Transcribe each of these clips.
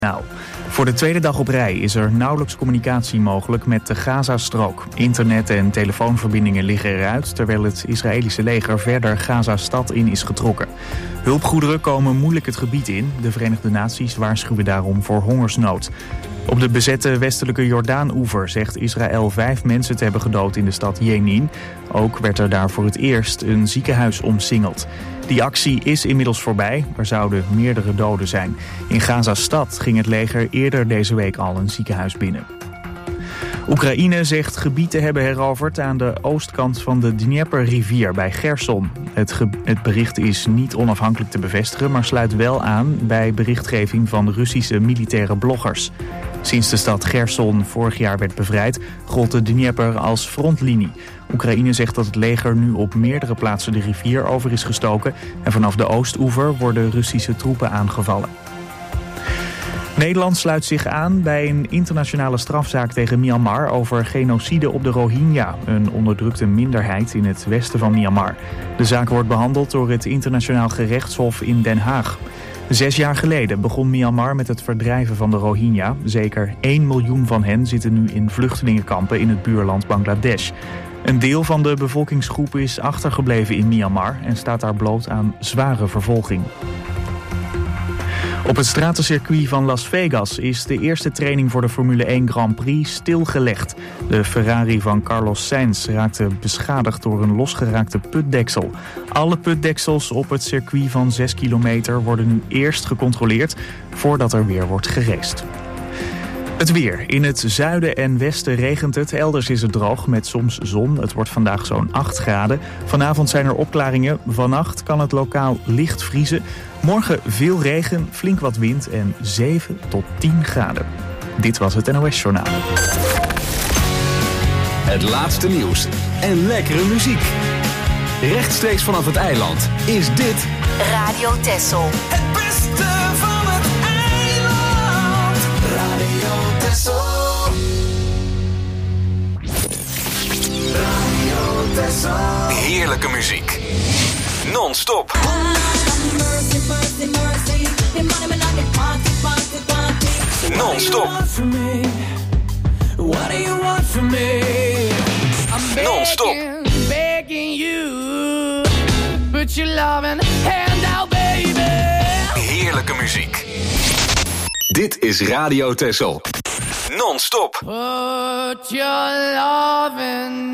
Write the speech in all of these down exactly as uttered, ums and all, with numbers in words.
Nou, voor de tweede dag op rij is er nauwelijks communicatie mogelijk met de Gazastrook. Internet- en telefoonverbindingen liggen eruit, terwijl het Israëlische leger verder Gaza-stad in is getrokken. Hulpgoederen komen moeilijk het gebied in. De Verenigde Naties waarschuwen daarom voor hongersnood. Op de bezette westelijke Jordaan-oever zegt Israël vijf mensen te hebben gedood in de stad Jenin. Ook werd er daar voor het eerst een ziekenhuis omsingeld. Die actie is inmiddels voorbij. Er zouden meerdere doden zijn. In Gaza-stad ging het leger eerder deze week al een ziekenhuis binnen. Oekraïne zegt gebied te hebben heroverd aan de oostkant van de Dnieper-rivier bij Gerson. Het, ge- het bericht is niet onafhankelijk te bevestigen, maar sluit wel aan bij berichtgeving van Russische militaire bloggers. Sinds de stad Gerson vorig jaar werd bevrijd, gold de Dnieper als frontlinie. Oekraïne zegt dat het leger nu op meerdere plaatsen de rivier over is gestoken en vanaf de oostoever worden Russische troepen aangevallen. Nederland sluit zich aan bij een internationale strafzaak tegen Myanmar over genocide op de Rohingya, een onderdrukte minderheid in het westen van Myanmar. De zaak wordt behandeld door het Internationaal Gerechtshof in Den Haag. Zes jaar geleden begon Myanmar met het verdrijven van de Rohingya. Zeker één miljoen van hen zitten nu in vluchtelingenkampen in het buurland Bangladesh. Een deel van de bevolkingsgroep is achtergebleven in Myanmar en staat daar bloot aan zware vervolging. Op het stratencircuit van Las Vegas is de eerste training voor de Formule één Grand Prix stilgelegd. De Ferrari van Carlos Sainz raakte beschadigd door een losgeraakte putdeksel. Alle putdeksels op het circuit van zes kilometer worden nu eerst gecontroleerd voordat er weer wordt geraced. Het weer. In het zuiden en westen regent het. Elders is het droog met soms zon. Het wordt vandaag zo'n acht graden. Vanavond zijn er opklaringen. Vannacht kan het lokaal licht vriezen. Morgen veel regen, flink wat wind en zeven tot tien graden. Dit was het N O S-journaal. Het laatste nieuws en lekkere muziek. Rechtstreeks vanaf het eiland is dit Radio Texel. Het beste van het eiland. Radio Texel. Radio Texel. heerlijke muziek. Non-stop. Non-stop. What do you want from me? I'm Non-stop. begging, begging you. Put your loving hand out, baby. Heerlijke muziek. Dit is Radio Texel. Non-stop. Put your loving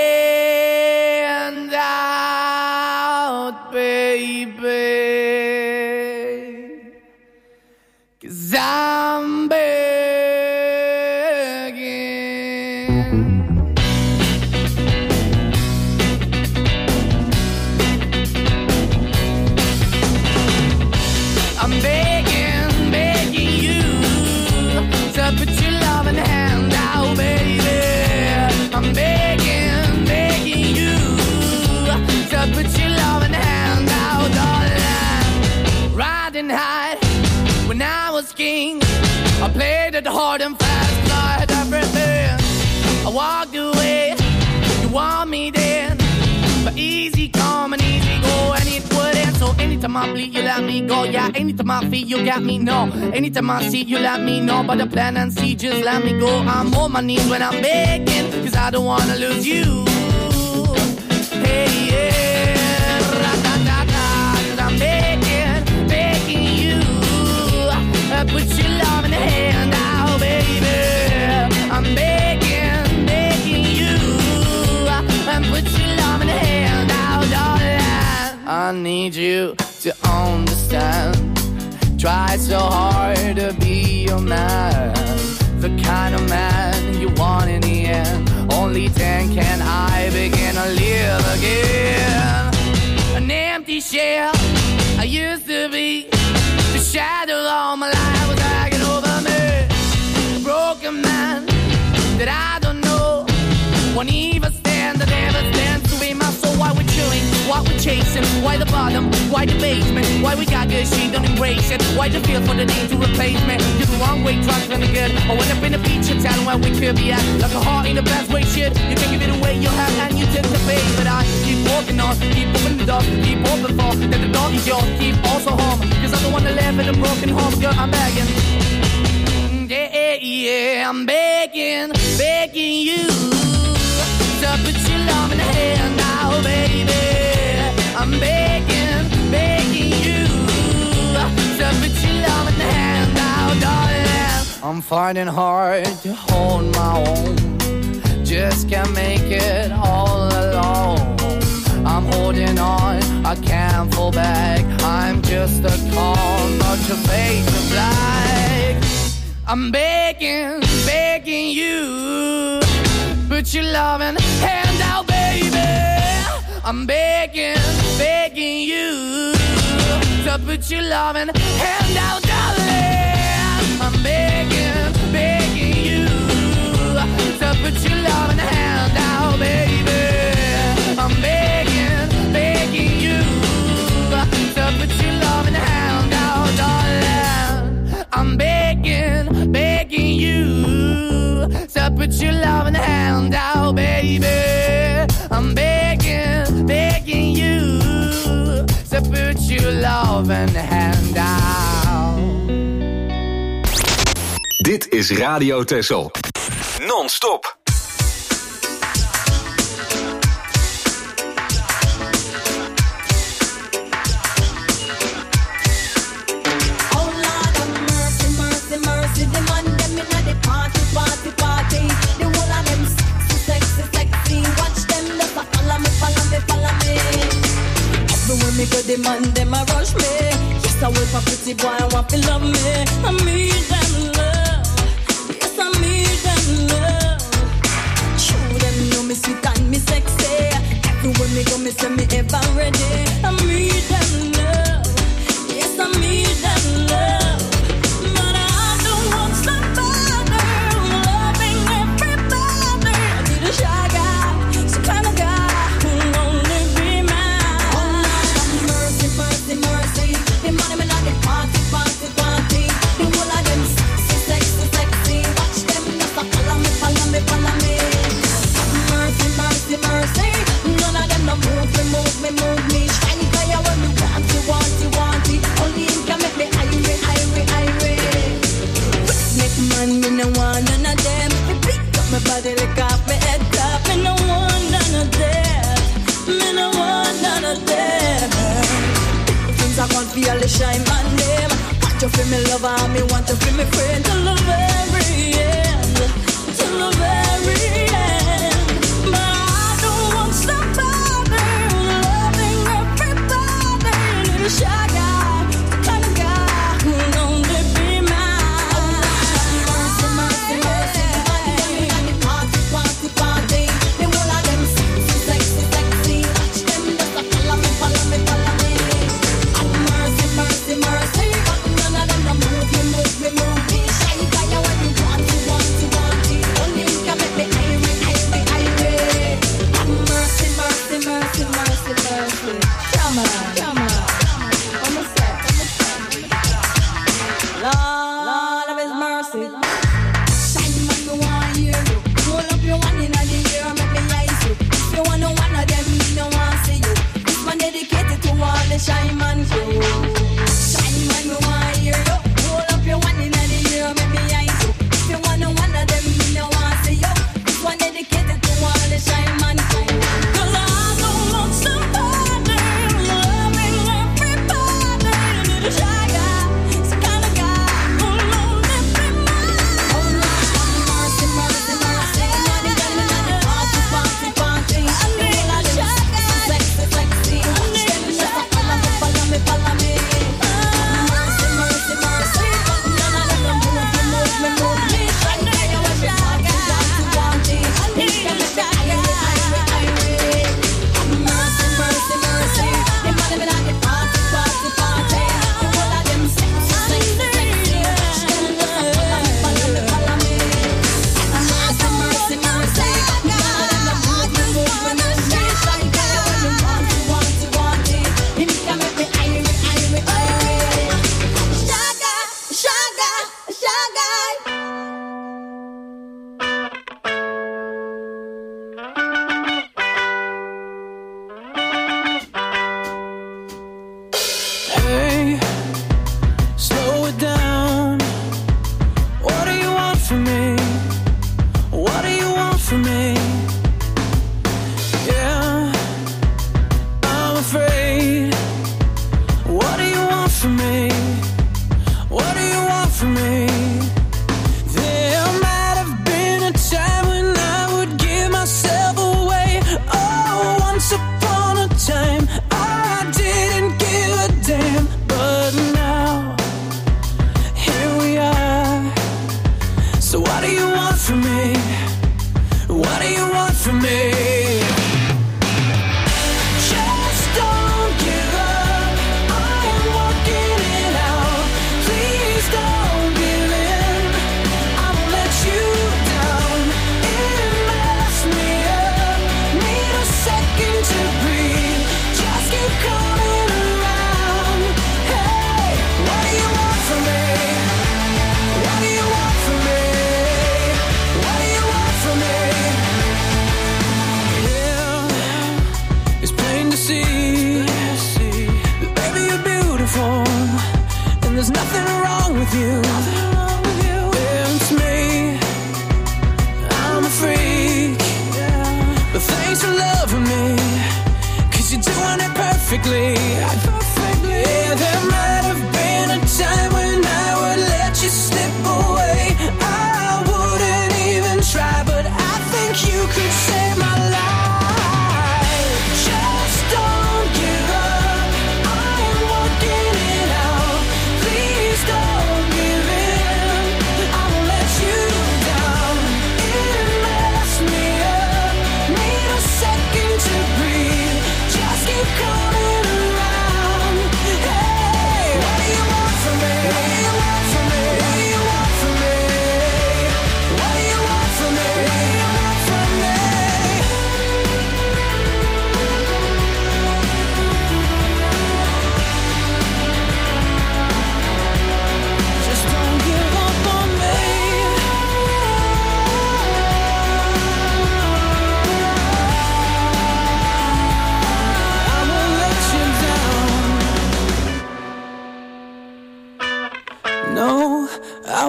hand out, baby. 'Cause I'm begging. I'm begging, begging you to put your loving hand out, baby. I'm begging, begging you to put your loving hand out, darling. Riding high when I was king, I played it hard and fast, tried everything. I walked away, you want me then, but easy come and easy go, and it wouldn't. So anytime I bleed, you let me go. Yeah, anytime I feel, you got me, no. Anytime I see, you let me know. But the plan and see, just let me go. I'm on my knees when I'm begging, 'cause I don't wanna lose you. Hey, yeah, ra-da-da-da, 'cause I'm begging, begging you. Uh, put your love in the hand out, baby. I'm begging, begging you. Uh, and put your love in the hand out, darling. I need you to understand. Try so hard to be your man, the kind of man you want in the end. Only then can I begin to live again. An empty shell I used to be. The shadow all my life was hanging over me. A broken man that I don't know. Won't even stand, that never stands to be my soul. Why we're chilling, why we're chasing, why the bottom, why the basement, why we got good, she don't embrace it. Why the feel for the need to replace me? You're the wrong way, trying to be good. I went up in a feature town where we could be at. Like a heart in the best way, shit. You can give it away, you have, and you take the bait. But I keep walking on, keep opening the door, keep open for, that the door is yours, keep also home. 'Cause I'm the one that live in a broken home, girl, I'm begging. I'm begging, begging you to put your love in the hand now, baby. I'm begging, begging you to put your love in the hand now, darling. I'm finding hard to hold my own, just can't make it all alone. I'm holding on, I can't fall back. I'm just a call, not your face of black. I'm begging, begging you, put your loving hand out, baby. I'm begging, begging you to put your loving hand out, darling. I'm begging, begging you to put your loving hand out, baby. I'm begging, begging you to put your loving hand out, darling. I'm begging, begging you to put your loving hand out, baby. I'm begging, begging you to put your loving hand out. Dit is Radio Texel. Non-stop. The man, them a rush me. Yes, I wait for pretty boy, I want to love me. I need them love. Yes, I need them love. Show them know me sweet and me sexy. Everywhere me go, me say me ever ready. I need them love. Yes, I need them love. But I don't want somebody loving everybody. I need a shy guy, some kind of guy who only be mine. Mercy, mercy, the money me not the party, party, party. The whole of them so sexy, sexy. Watch them just a follow me, follow me, follow me. Mercy, mercy, mercy. None of them no move me, move me, move me. Shiny fire when me want you, want you, want it. Only him can make me irate, irate, irate. Make man, me no want none of them. Me pick up my body, lick off my head top. Me no want none of them. Me no want none of them. I can't feel the shine my name. Want you feel me lover, me want you feel me friend. Till the very end, till the very end. But I don't want somebody loving everybody. Need a shy guy, the kind of guy who'll only be mine. Mercy, mercy, mercy. The party, party, party. The whole of them sexy, sexy, sexy. Watch them just a follow me, follow me, follow me. Mercy, mercy, but none of them don't move me, move me, move me. Shy guy, when you want to, want to, want to. Only you can make me irate, irate, irate. Mercy, mercy, mercy, mercy, mercy. Come on, come on. On the set, on the set. Lord of His mercy. Shine man, me want hear you. Roll up your one in the air, make me eyes you. If you want no one of them, me no want see you. This one dedicated to all the shy man crew. Shine man, me want hear you. Roll up your one in the air, make me eyes you. If you want no one of them, me no want see you. This one dedicated to all the shy man crew. 'Cause I don't want somebody loving everybody. Need a shy guy, some kind of guy who'll only be mine. Oh Lord, mercy, mercy, mercy. Money got me at the party, party, party. I need a shy guy, sexy, sexy. Watch them just follow me, follow me, follow me.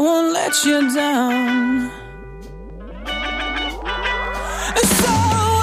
won't let you down. So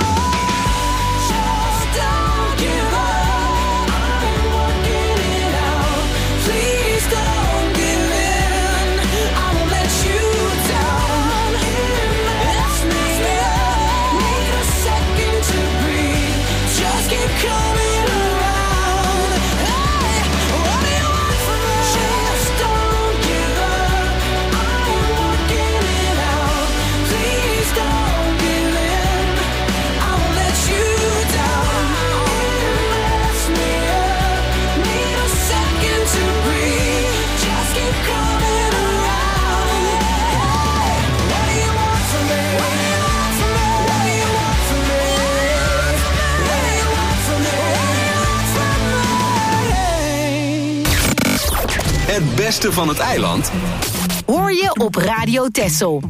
het beste van het eiland hoor je op Radio Texel.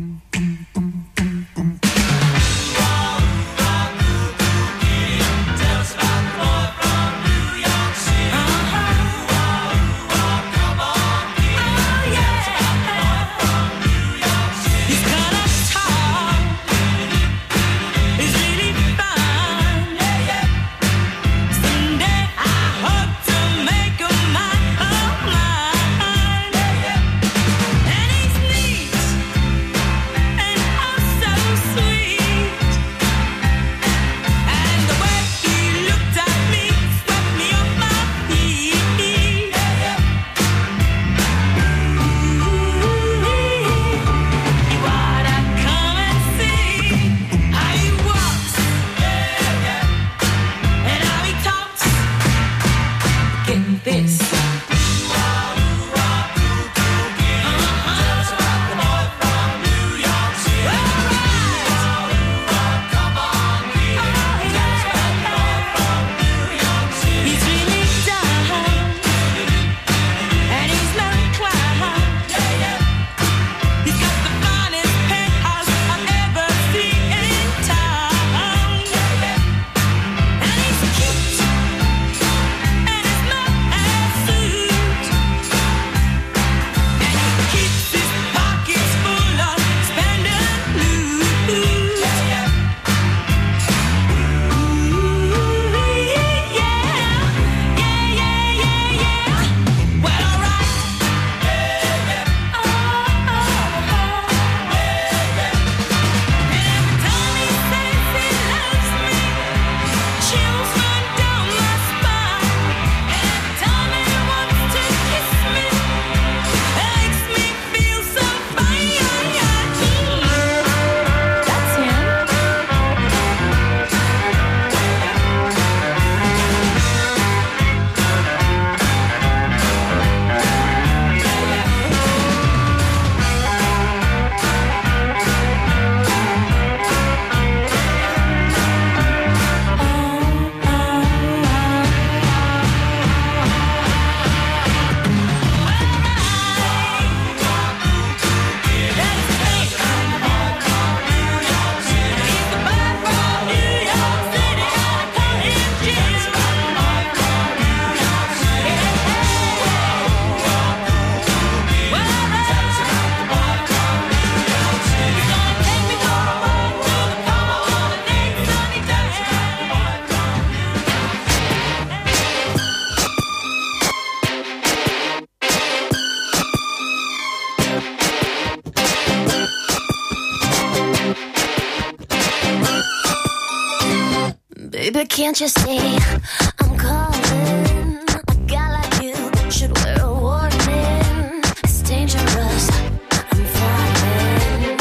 Baby, can't you see I'm calling? A guy like you should wear a warning. It's dangerous, I'm falling.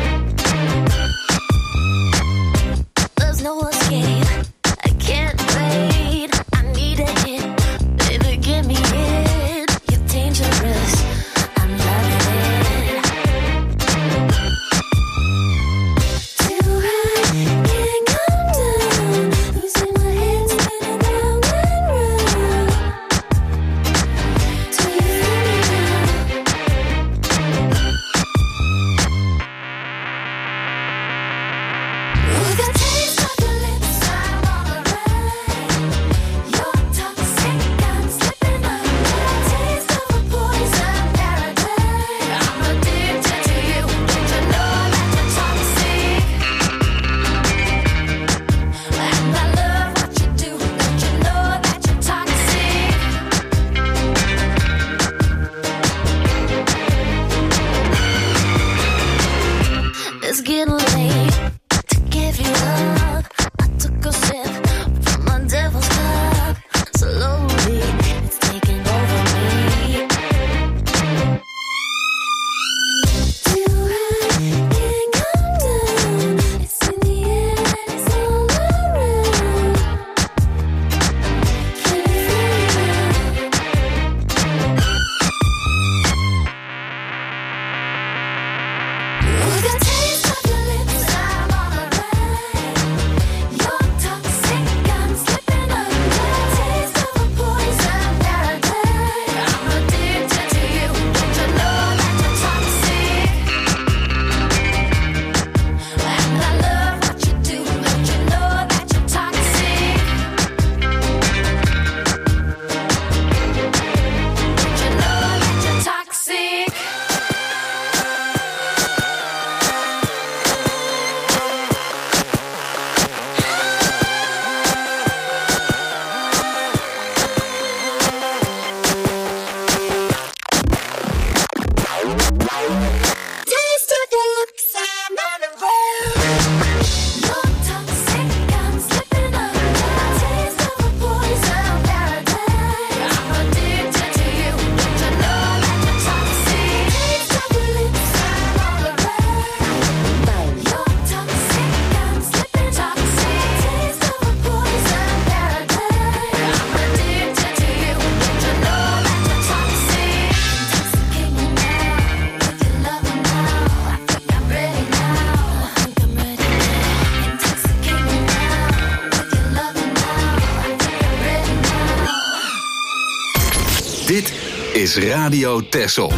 There's no escape, I can't wait. I need a hit, baby, give me it. You're dangerous, I'm loving it. Too high, can't come down. Losing my head, spinning round. Dit is Radio Texel.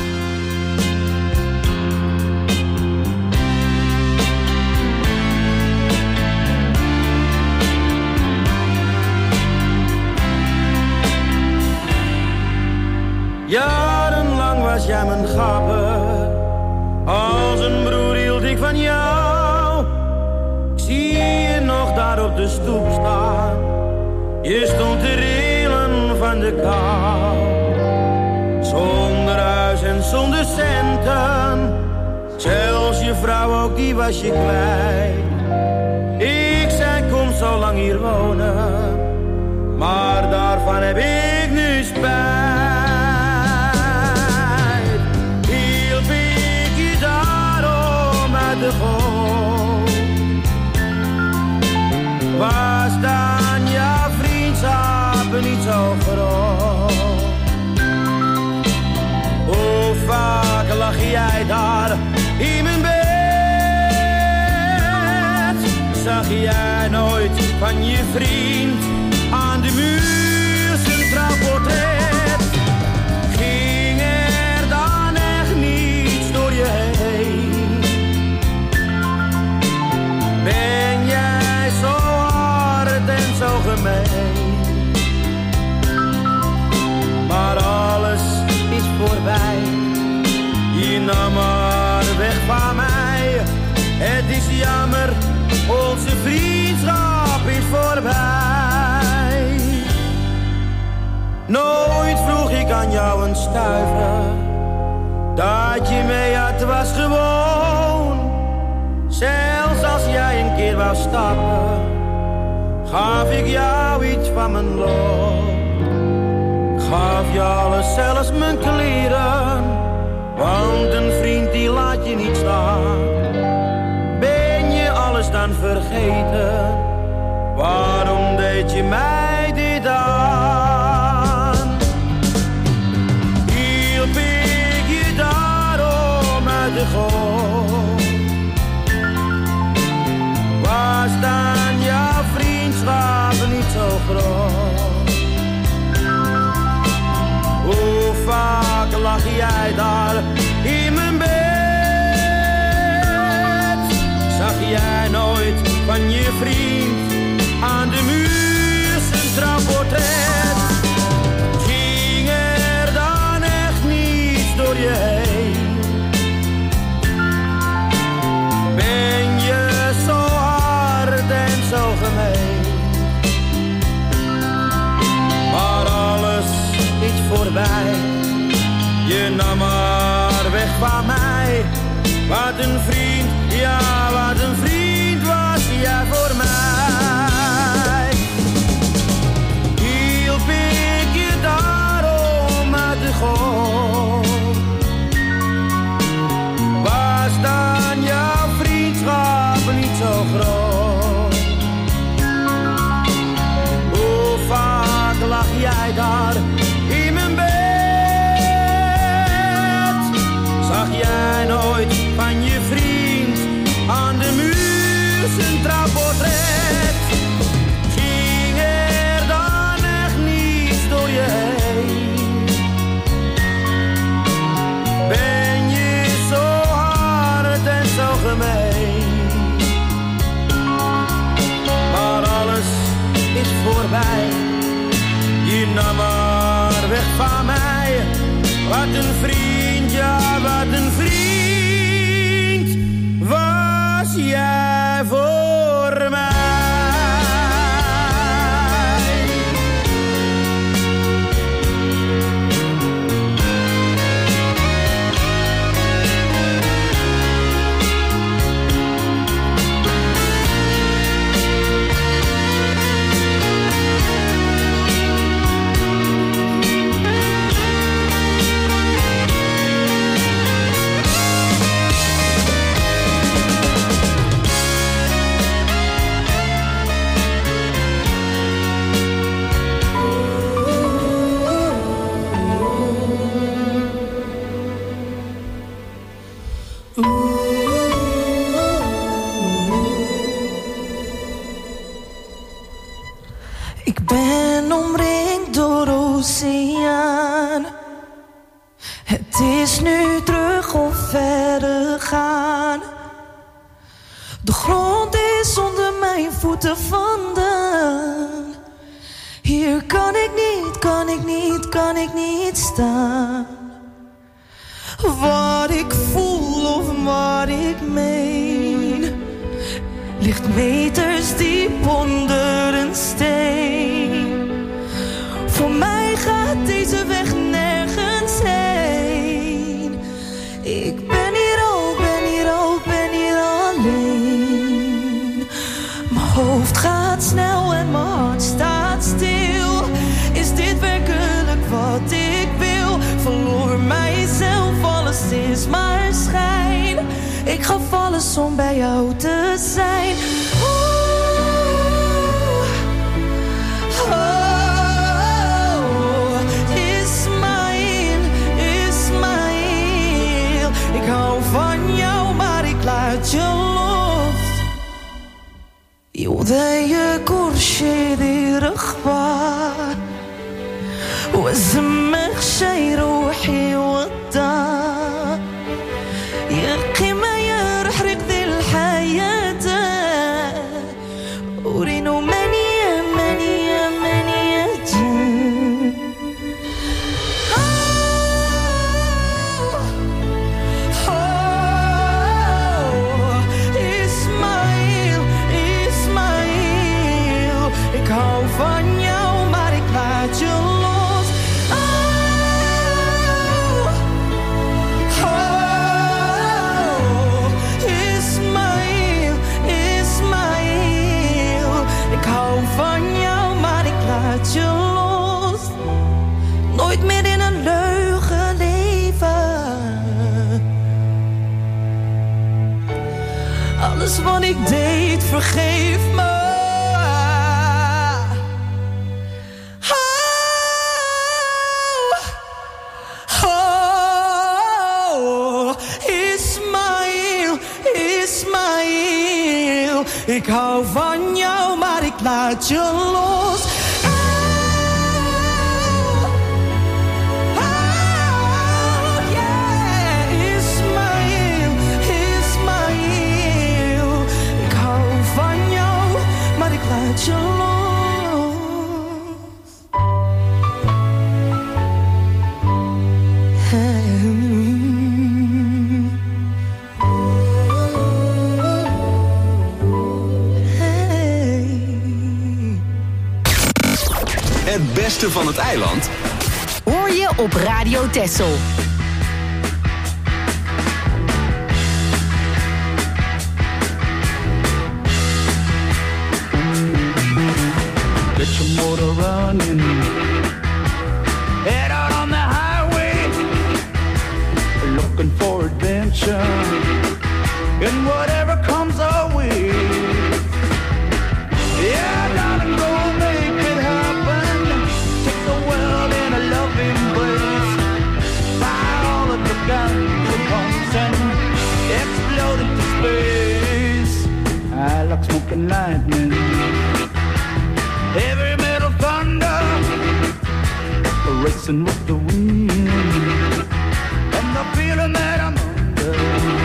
Jarenlang was jij mijn gabber, als een broer hield ik van jou. Ik zie je nog daar op de stoep staan, je stond te rillen van de kou. Zonder huis en zonder centen, zelfs je vrouw ook die was je kwijt. Ik zei kom zo lang hier wonen, maar daarvan heb ik nu spijt. Hielp ik je daarom uit de goot, was dan jouw vriendschap niet zo groot? Hoe vaak lag jij daar in mijn bed? Zag jij nooit van je vriend aan de muur zijn trouwportret? Ging er dan echt niets door je heen? Ben jij zo hard en zo gemeen? Maar alles is voorbij, je nam maar weg van mij. Het is jammer, onze vriendschap is voorbij. Nooit vroeg ik aan jou een stuiver, dat je mee had was gewoon. Zelfs als jij een keer wou stappen, gaf ik jou iets van mijn loon. Gaf je alles, zelfs mijn kleren, want een vriend die laat je niet staan. Ben je alles dan vergeten, waarom deed je mij dit aan? Hielp ik je daarom uit de goot, was dan jouw vriendschap niet zo groot? Hoe vaak lag jij daar in mijn bed? Zag jij nooit van je vriend aan de muur zijn vriend, ja wat een vriend was jij voor mij. Ik ben omringd door oceaan. Het is nu terug of verder gaan. De grond is onder mijn voeten vandaan. Hier kan ik niet, kan ik niet, kan ik niet staan. Wat ik voel of wat ik meen ligt meters diep onder een steen. Voor mij gaat deze weg nergens heen. Ik ben hier al, ben hier al, ben hier alleen. Mijn hoofd gaat snel en mijn hart staat stil. Is dit werkelijk wat ik wil? Verloor mijzelf, alles is maar schijn. Ik gaf alles om bij jou te zijn. Oeh, oh, Ismaël, Ismaël. Ik hou van jou, maar ik laat je los. يوضايق ورشيدي رخبة وزمك شي روحي وضع يقي ما يرحرق ذي الحياة ورينو منية منية منية جن Ismaël, Ismaël. Ik hou van jou, maar ik laat je los. Oh, oh, Ismaël, Ismaël. Ik hou van jou, maar ik laat je los. Nooit meer in een leugen leven. Alles wat ik deed, vergeef me. Ik hou van jou, maar ik laat je los. Oh, oh, yeah. Ismaël, Ismaël. Ik hou van jou, maar ik laat je los. Het beste van het eiland Hoor je op Radio Texel. Get your motor running. Head out on the highway, looking for adventure, and whatever comes our way. Yeah, darling, go make it happen. Take the world in a loving embrace. Fire all of the guns and bombs and explode into space. I like smoking lightning, heavy metal thunder, racing with the wind, and the feeling that I'm under.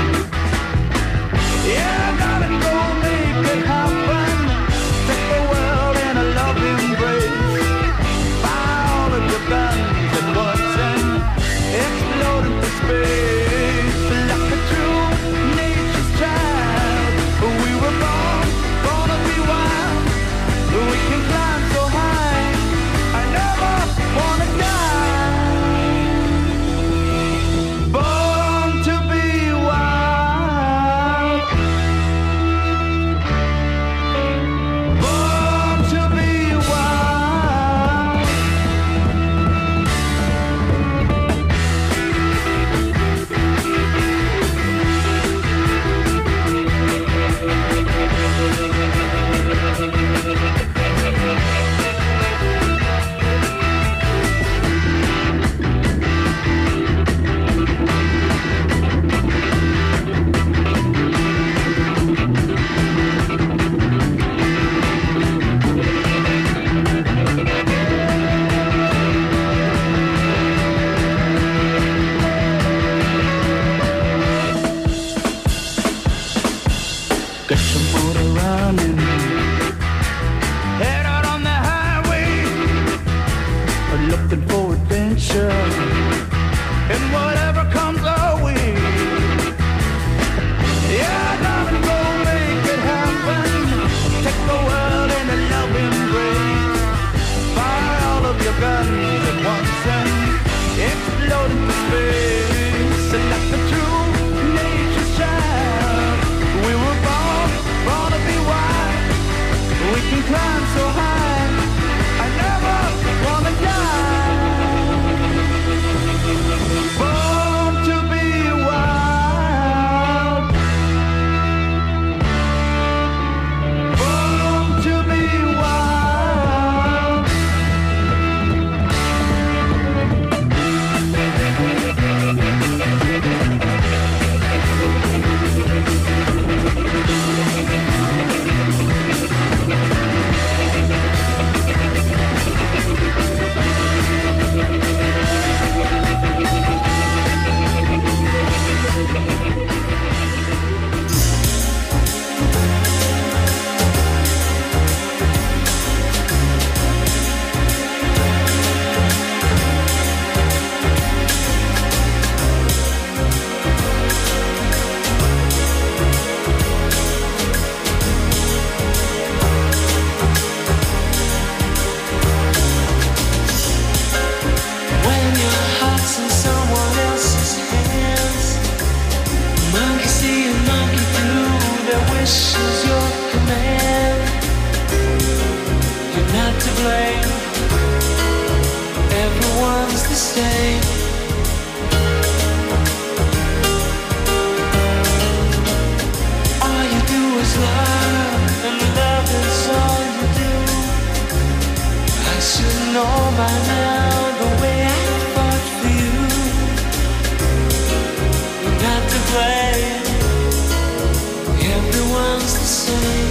Yeah, darling, go make it happen. Take the world in a loving embrace. Fire all of your guns and bullets and explode. get your motor running. Head out on the highway, looking for adventure, and whatever comes our way. Yeah, darling, go make it happen. Take the world in a loving embrace. Fire all of your guns at once and explode into space. And let the true nature's child. We were born, born to be wild. We can climb so high. I never wanna die. Born to be wild. Born to be wild. When your heart's in someone else's hands, monkey see and monkey do, their wish is your command. You're not to blame, everyone's the same. All you do is love, and love is all you do. I should know by now the way I fought for you. You're not to blame, everyone's the same.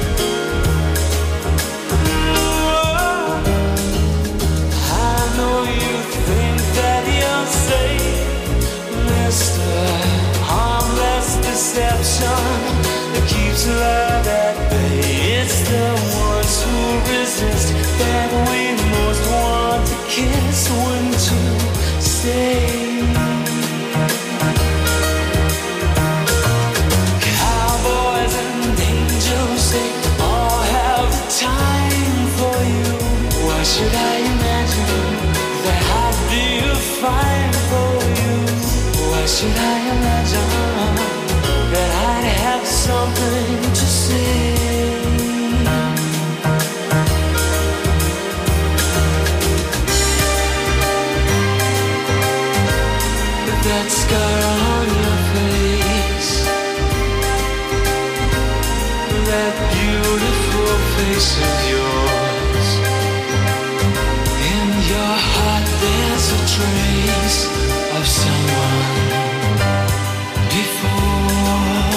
I know you think that you're safe, Mister Harmless Deception that keeps love at bay. It's the ones who resist that we most want to kiss when to stay. Cowboys and angels, they all have the time for you. Why should I imagine that I'd be fine for you? Why should I imagine that I'd have something to say? That scar on your face, that beautiful face of yours. In your heart there's a trace of someone before.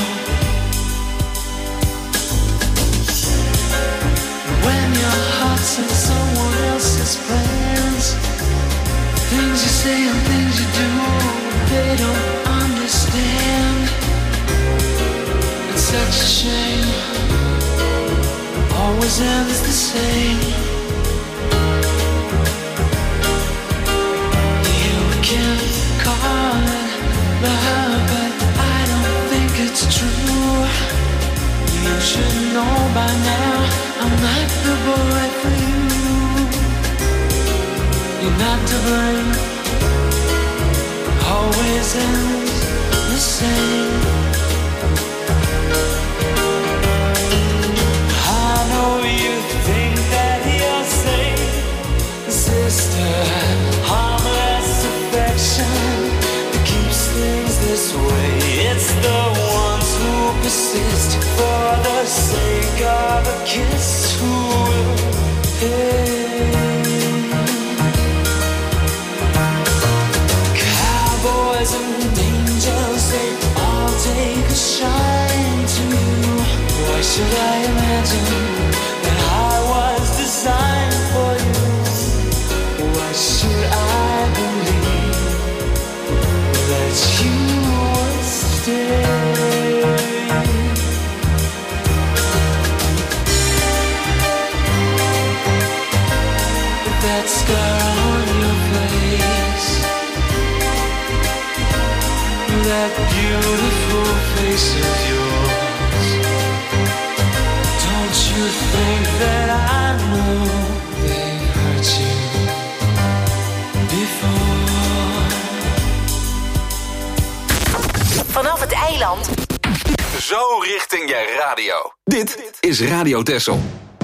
When your heart's in someone else's plans, things you say and things you do, they don't understand. It's such a shame, always ends the same. You can call it love, but I don't think it's true. You should know by now I'm not the boy for you. You're not to blame, always ends the same. I know you think that you're safe, sister. Harmless affection that keeps things this way. It's the ones who persist for the sake of a kiss who will pay. Cowboys and angels, they all take a shine to you. Why should I imagine that I was designed for you? Why should I believe that you would stay? Nederland. Zo richting je radio. Dit is Radio Texel.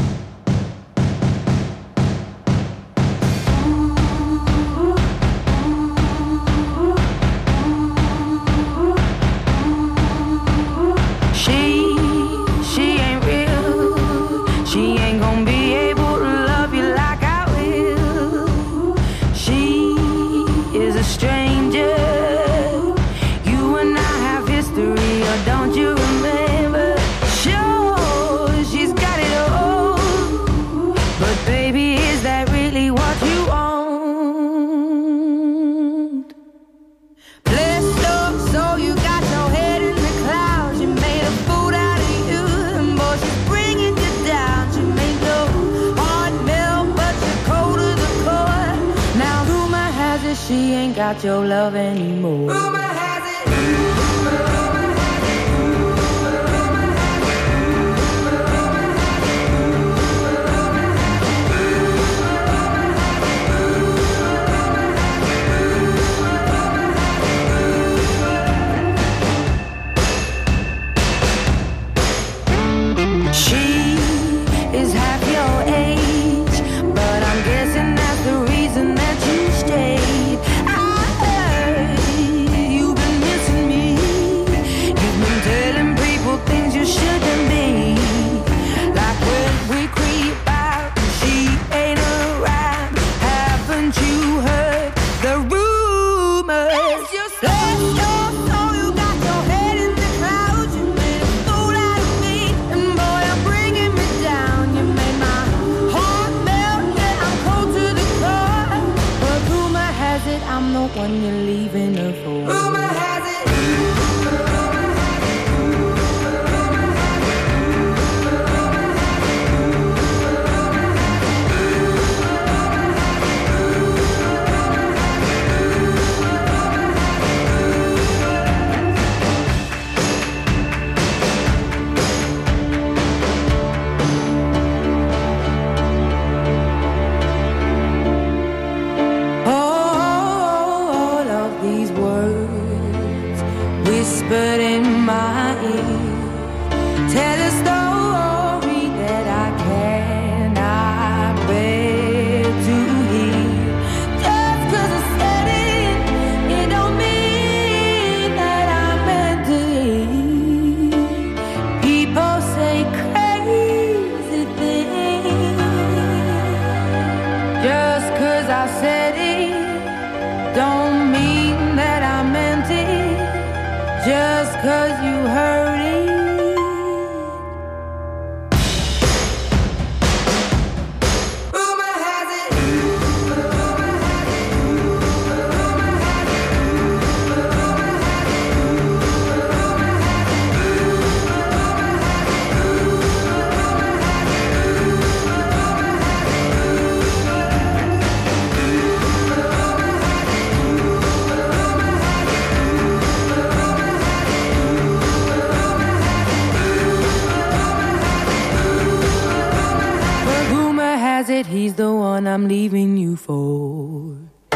She ain't got your love anymore. Rumor has it. She is half your age, but I'm guessing that's the reason that you stayed. When you're leaving her for. Rumor has it. Whispered in my ear, tell a story that I cannot bear to hear. Just 'cause I said it, it don't mean that I meant it. People say crazy things. Just 'cause I said it, don't mean that I meant it. Just 'cause you heard it. Rumor has it. Rumor has it. Rumor has it. Rumor has it. Rumor has it. It, he's the one I'm leaving you for.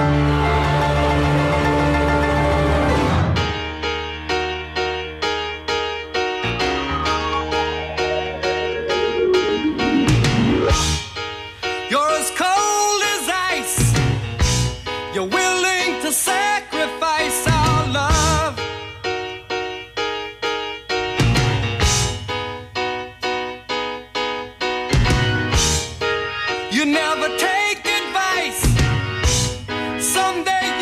You're as cold as ice. You're willing to sacrifice our love. You never take advice. Someday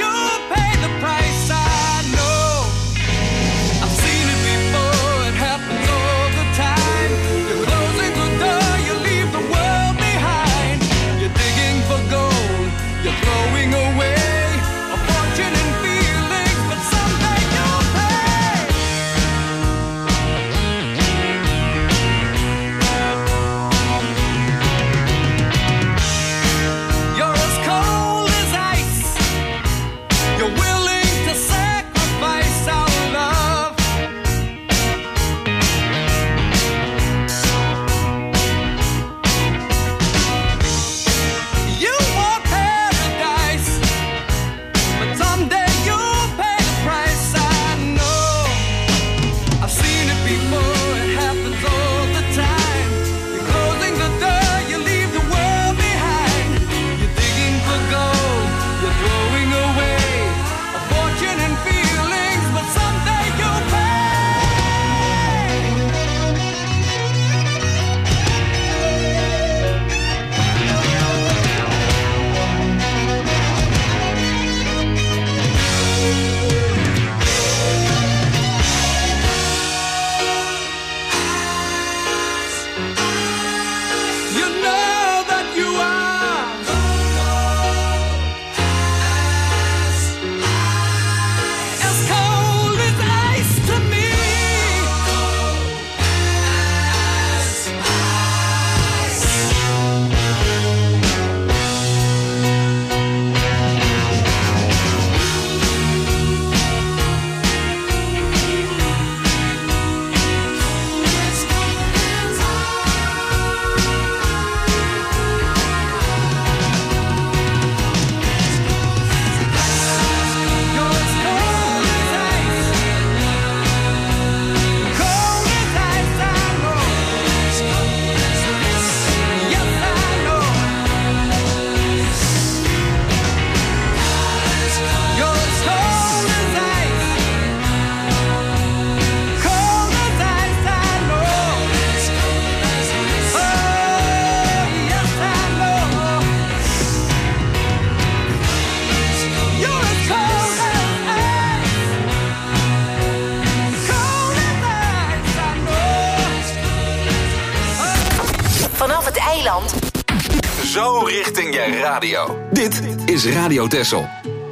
eiland. Zo richting je radio. Dit is Radio Texel.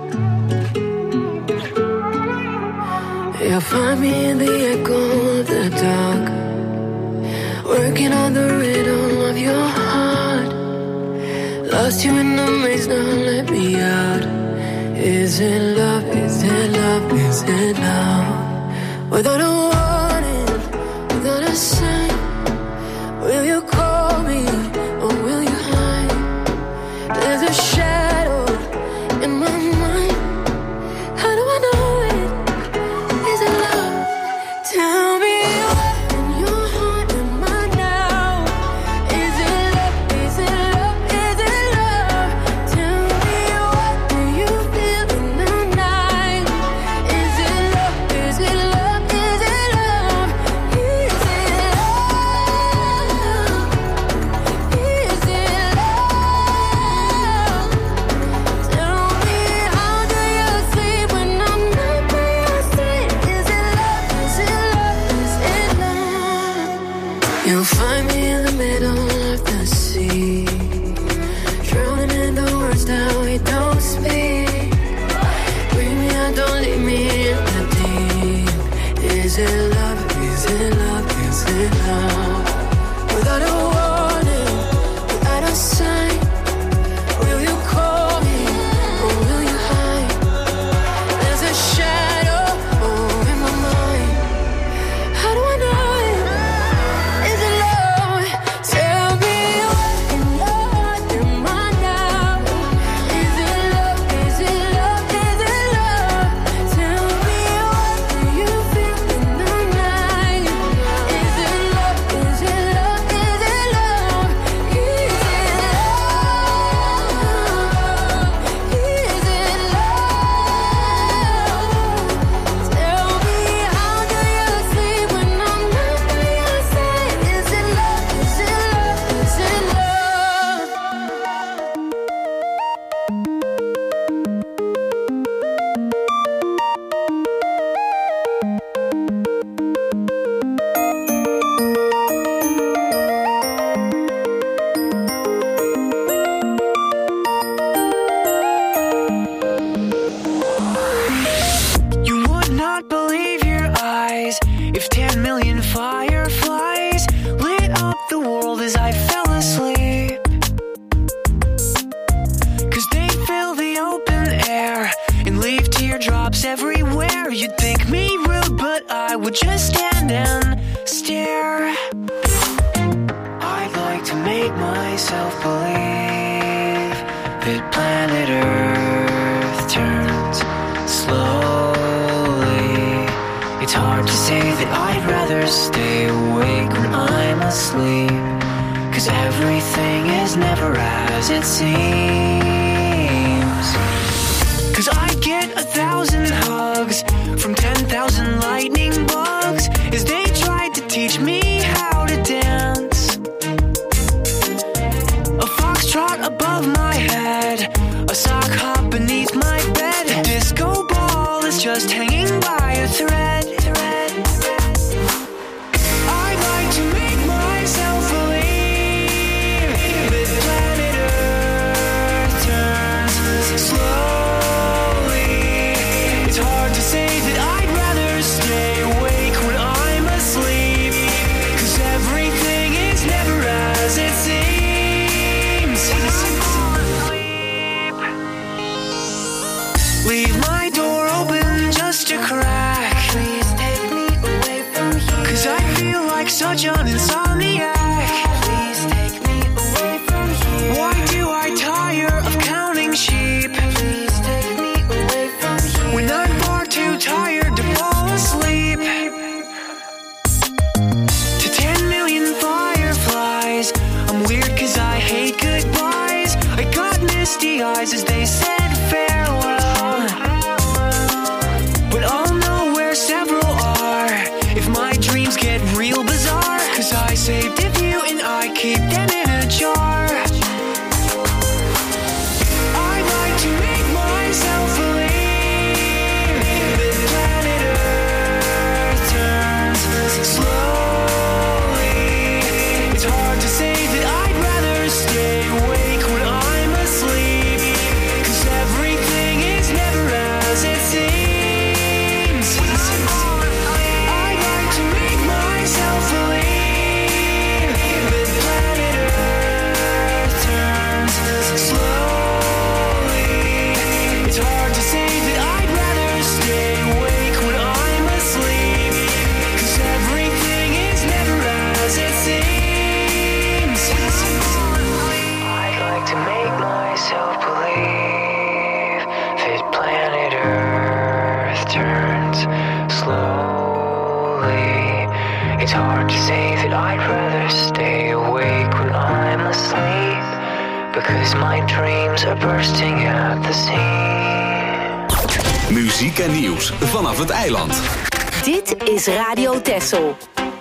You'll find me in the echo of the dark, working on the rhythm of your heart. Lost you in the maze, now let me out. Is it love, is it love, is it love? Without a warning, without a sign, will you call me or will you hide? There's a shadow in my mind. How do I know it? Is it love? Tell me what in your heart am I now? Is it love? Is it love? Is it love? Tell me what do you feel in the night? Is it love? Is it love? Is it love? Is it love? Is it love? Tell me how do you sleep when I'm not by your side? Is it love? Is it love? Is it love? You'll find me in the middle of the sea, drowning in the words that we don't speak. Bring me out, don't leave me in the deep. Is it love? Is it love? Is it love? Without a warning, without a sign, will you call me or will you hide? There's a shadow over my mind. How do I know it? Is it love? Tell me what in your heart am I now? Is it love? Is it love? Is it love? Tell me what do you feel in the night? Is it love? Is it love? Is it love? Is it love? Is it love? Tell me how do you sleep when I'm not by your side? Is it love? Is it love? Is it love? You would not believe your eyes if ten million fireflies lit up the world as I fell asleep. Cause they fill the open air and leave teardrops everywhere. You'd think me rude, but I would just stand and stare. I'd like to make myself believe that planet Earth turns slowly. It's hard to say that I'd rather stay awake when I'm asleep, cause everything is never as it seems. Cause I get a thousand hugs from ten thousand lightning bugs as they tried to teach me how to dance. A foxtrot above my head, a sock hop beneath my bed, a disco ball is just hanging by a thread. I'd like to make myself believe that planet Earth turns slowly. It's hard to say that I'd rather stay awake when I'm asleep, cause everything is never as it seems. Leave my door open just a crack. Please take me away from here, cause I feel like such an insomniac. Please take me away from here. Why do I tire of counting sheep? Please take me away from here, when I'm far too tired to fall asleep. To ten million fireflies, I'm weird cause I hate goodbyes. I got misty eyes as they said farewell, but I'll know where several are if my dreams get real bizarre, cause I saved a few and I keep them in a jar. I'd like to make myself believe that planet Earth turns slowly. It's hard to say that I'd rather hard to say that I'd rather stay awake when I'm asleep, because my dreams are bursting at the seams. Muziek en nieuws vanaf het eiland. Dit is Radio Texel.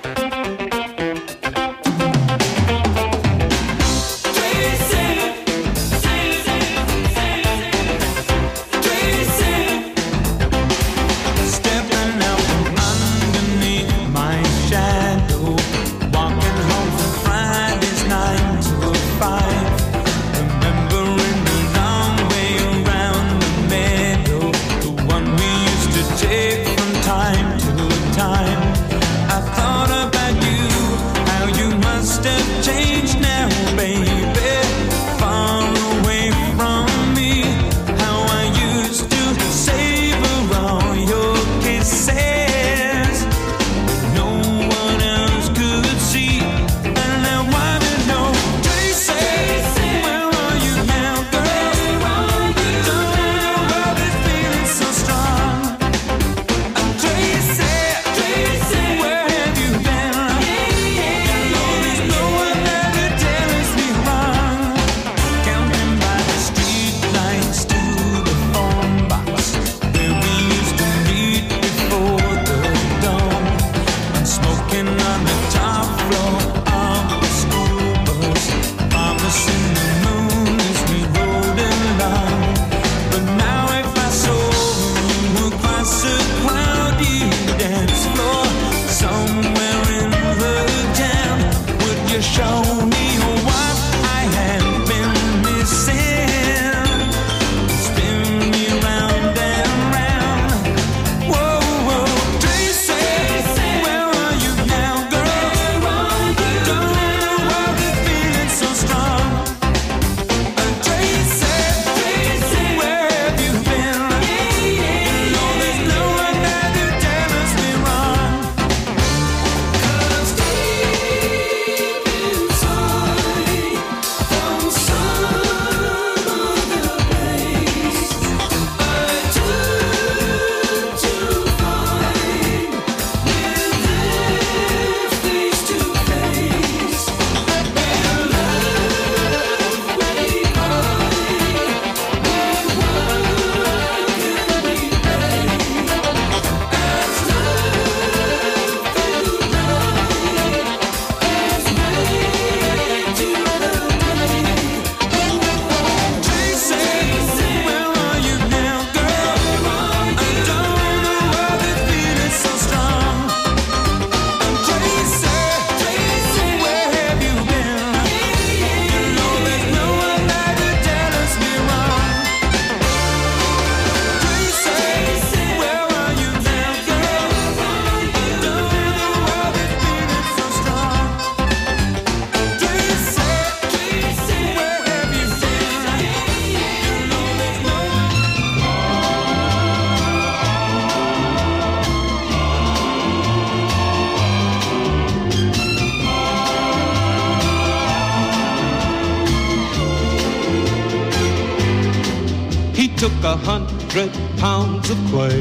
took a hundred pounds of clay.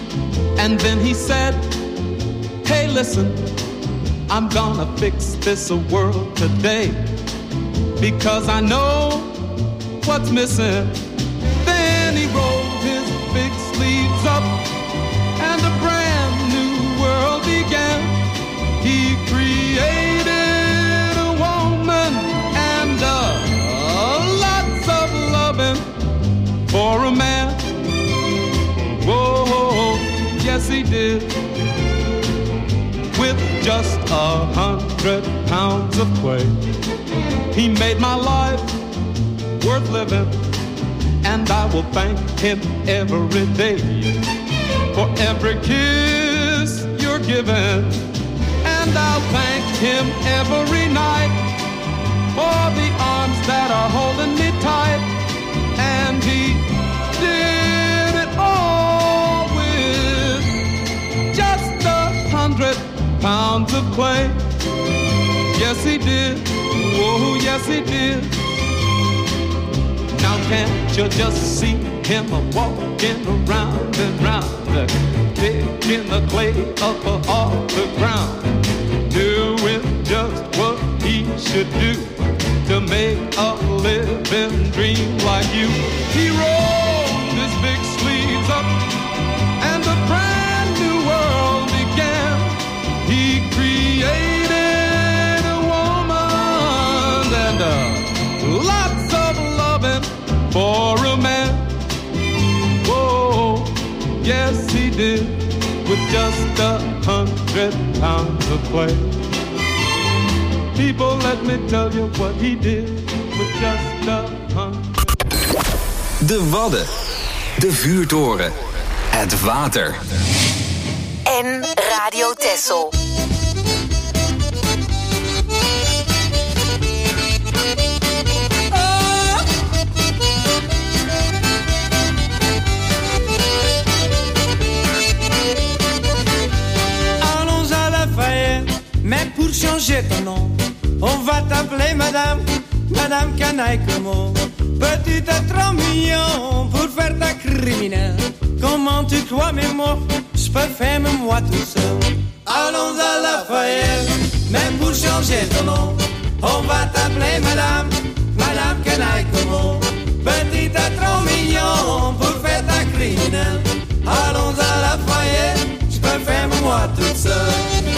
And then he said, hey, listen, I'm gonna fix this world today, because I know what's missing. Then he rolled his big sleeves up and a brand new world began. He created a woman and uh, lots of loving for a man. Whoa, yes he did. With just a hundred pounds of clay, he made my life worth living, and I will thank him every day for every kiss you're giving. And I'll thank him every night for the arms that are holding me tight. And he did it all with just a hundred pounds of clay. Yes, he did. Oh, yes, he did. Now can't you just see him walking around and round, digging the clay up off the ground? Do make a living dream like you. He rolled his big sleeves up and a brand new world began. He created a woman and uh, lots of loving for a man. Whoa, yes he did, with just a hundred pounds of clay. People, let me tell you what he did with just a hundred. De Wadden, de vuurtoren, het water. En Radio Texel. Allons à Lafayette, mais pour changer ton nom, on va t'appeler Madame, Madame Canaille Como. Petit et trop mignon pour faire ta criminelle. Comment tu crois mes mots, je peux faire même moi tout seul. Allons à Lafayette, mais pour changer ton nom, on va t'appeler Madame, Madame Canaille Como. Petit et trop mignon pour faire ta criminelle. Allons à Lafayette, je peux faire même moi tout seul.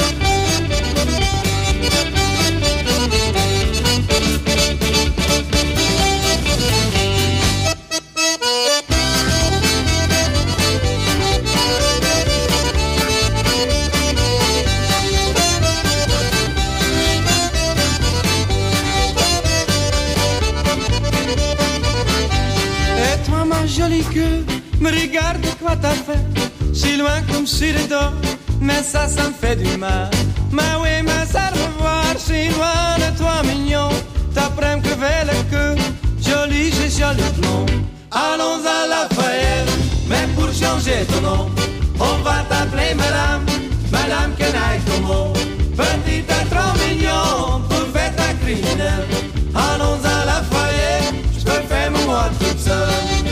Jolie queue, me regarde quoi t'as fait. Si loin comme sur le dos, mais ça, ça me fait du mal. Mais oui, mais ça revoir, si loin de toi mignon. T'apprends que vers le queue, joli, j'ai joli blond. Allons à Lafayette, mais pour changer ton nom, on va t'appeler Madame, Madame Canaille Como. Petite et trop mignon pour faire ta criminelle. Allons à Lafayette, je peux faire moi toute seule.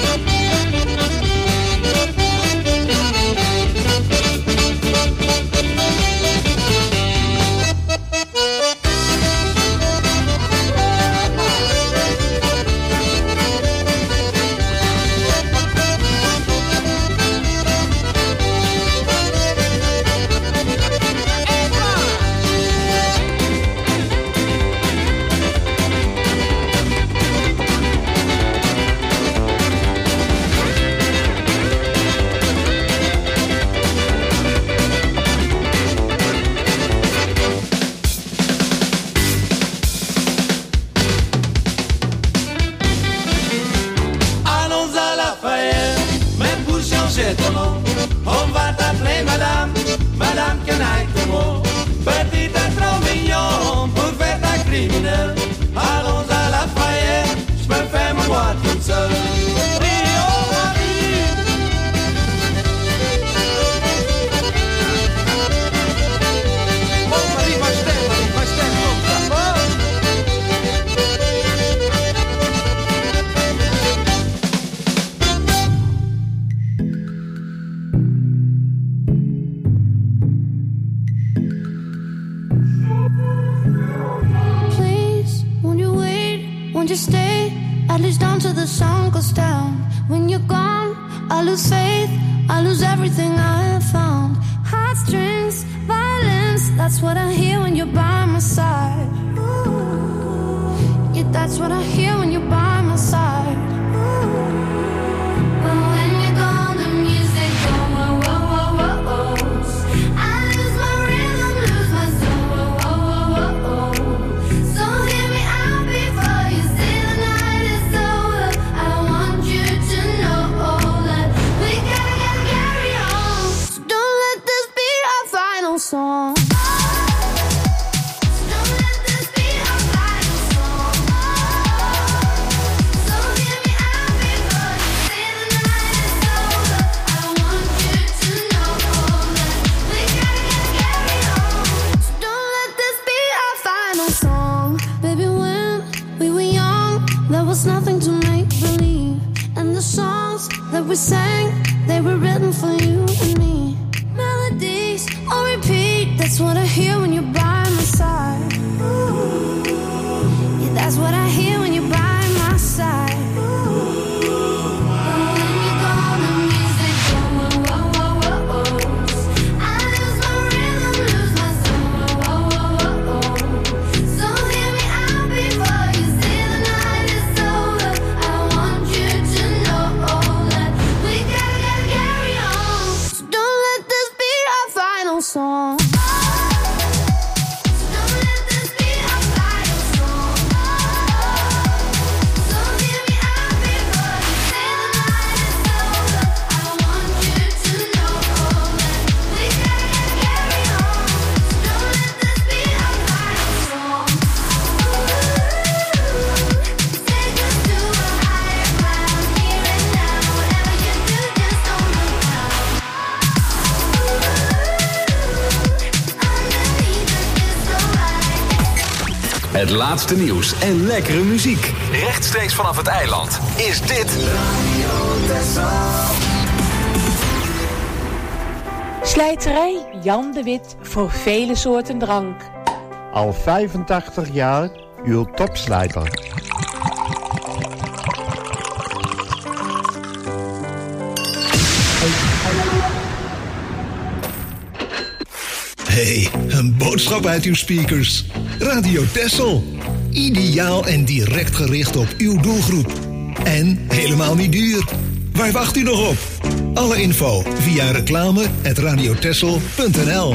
On va t'appeler Madame, Madame Canaille Como. Petit et trop mignon pour faire ta criminelle. Allons à Lafayette, je peux faire moi toute seule. The sun goes down. When you're gone, I lose faith, I lose everything I have found. Heartstrings, violence, that's what I hear when you're by my side. Yeah, that's what I hear when you're by my side. But when you're gone, the music goes whoa, whoa, whoa, whoa, whoa. I lose my rhythm, lose my soul, whoa, whoa, whoa, whoa, whoa. So hear me out before you say the night is over. I want you to know that we gotta, gotta carry on. So don't let this be our final song. Nothing to make believe, and the songs that we sang, they were written for you and me. Melodies on repeat, that's what I hear when you're by my side. Yeah, that's what I hear Het laatste nieuws en lekkere muziek. Rechtstreeks vanaf het eiland is dit Radio Texel. Slijterij Jan de Wit voor vele soorten drank. Al vijfentachtig jaar uw topslijter. Hey, een boodschap uit uw speakers. Radio Texel. Ideaal en direct gericht op uw doelgroep. En helemaal niet duur. Waar wacht u nog op? Alle info via reclame at radiotexel punt n l.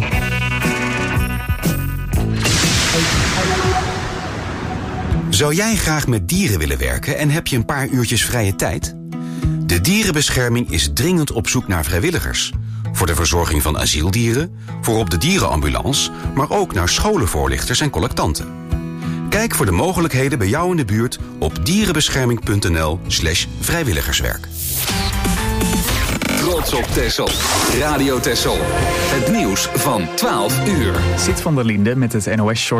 Zou jij graag met dieren willen werken en heb je een paar uurtjes vrije tijd? De dierenbescherming is dringend op zoek naar vrijwilligers. Voor de verzorging van asieldieren, voor op de dierenambulance, maar ook naar scholenvoorlichters en collectanten. Kijk voor de mogelijkheden bij jou in de buurt op dierenbescherming punt n l slash vrijwilligerswerk. Trots op Texel. Radio Texel. Het nieuws van twaalf uur. Sid van der Linde met het N O S-short.